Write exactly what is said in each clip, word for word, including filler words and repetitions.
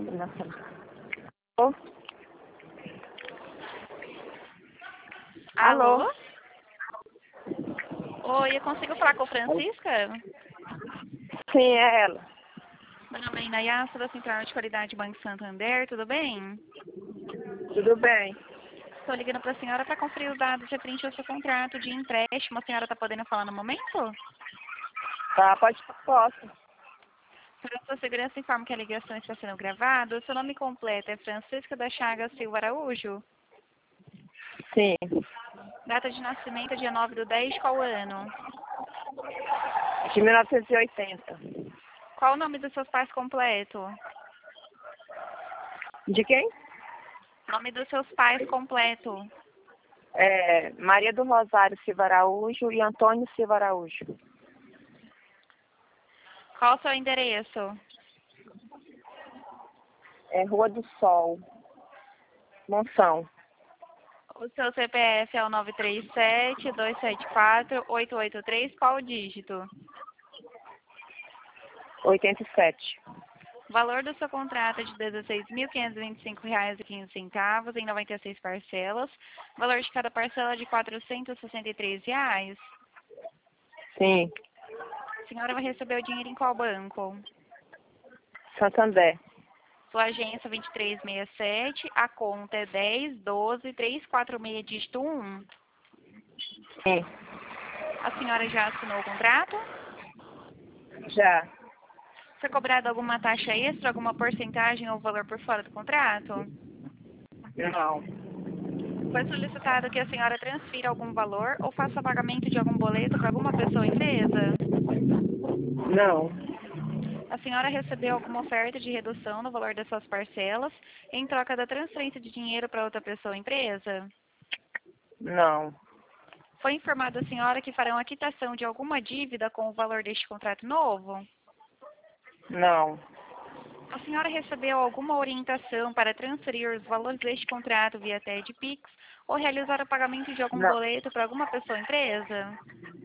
combinação. Alô? Alô? Alô? Oi, eu consigo falar com a Francisca? Sim, é ela. Meu nome é Inayá, sou da Central de Qualidade Banco Santander, tudo bem? Tudo bem? Estou ligando para a senhora para conferir os dados referentes ao seu contrato de empréstimo. A senhora está podendo falar no momento? Tá, pode, posso. Para a sua segurança, informo que a ligação está sendo gravada. O seu nome completo é Francisca da Chagas Silva Araújo? Sim. Data de nascimento, dia nove do dez, qual ano? De mil novecentos e oitenta. Qual o nome dos seus pais completo? De quem? Nome dos seus pais completo. É, Maria do Rosário Silva Araújo e Antônio Silva Araújo. Qual o seu endereço? É Rua do Sol, Monção. O seu C P F é o nove três sete, dois sete quatro, oito oito três, qual o dígito? oitenta e sete. O valor do seu contrato é de dezesseis mil quinhentos e vinte e cinco reais e quinze centavos em noventa e seis parcelas. O valor de cada parcela é de quatrocentos e sessenta e três reais. Sim. A senhora vai receber o dinheiro em qual banco? Santander. Sua agência vinte e três sessenta e sete, a conta é dez, doze, trezentos e quarenta e seis, dígito um. Sim. A senhora já assinou o contrato? Já. Foi cobrada alguma taxa extra, alguma porcentagem ou valor por fora do contrato? Não. Foi solicitado que a senhora transfira algum valor ou faça pagamento de algum boleto para alguma pessoa ou empresa? Não. A senhora recebeu alguma oferta de redução no valor das suas parcelas em troca da transferência de dinheiro para outra pessoa ou empresa? Não. Foi informado a senhora que farão a quitação de alguma dívida com o valor deste contrato novo? Não. A senhora recebeu alguma orientação para transferir os valores deste contrato via T E D Pix ou realizar o pagamento de algum Não. boleto para alguma pessoa ou empresa?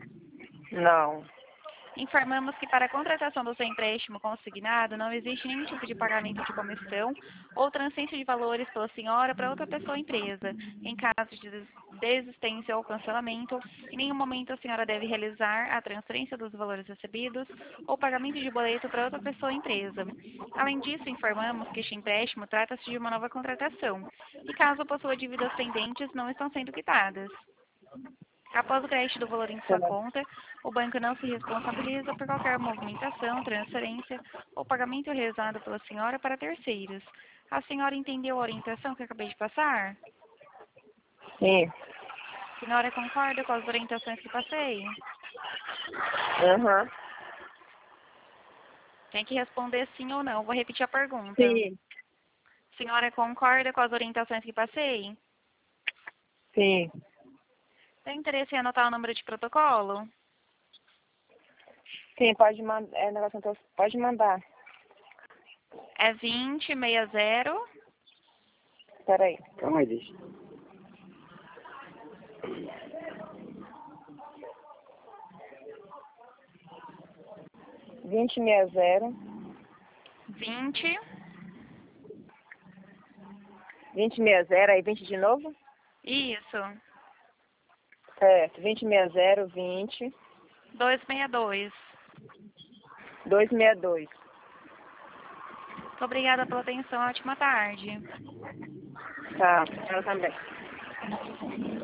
Não. Informamos que para a contratação do seu empréstimo consignado não existe nenhum tipo de pagamento de comissão ou transferência de valores pela senhora para outra pessoa ou empresa. Em caso de des- desistência ou cancelamento, em nenhum momento a senhora deve realizar a transferência dos valores recebidos ou pagamento de boleto para outra pessoa ou empresa. Além disso, informamos que este empréstimo trata-se de uma nova contratação e caso possua dívidas pendentes não estão sendo quitadas. Após o crédito do valor em sua conta, o banco não se responsabiliza por qualquer movimentação, transferência ou pagamento realizado pela senhora para terceiros. A senhora entendeu a orientação que eu acabei de passar? Sim. A senhora concorda com as orientações que passei? Aham. Tem que responder sim ou não. Vou repetir a pergunta. Sim. A senhora concorda com as orientações que passei? Sim. Tem interesse em anotar o número de protocolo? Sim, pode mandar. É, negócio, então, pode mandar. É vinte, sessenta. Peraí. Calma aí, deixa. vinte sessenta. vinte. vinte sessenta, aí vinte de novo? Isso. Certo. vinte sessenta, vinte. duzentos e sessenta e dois. duzentos e sessenta e dois. Muito obrigada pela atenção. Ótima tarde. Tá. Eu também.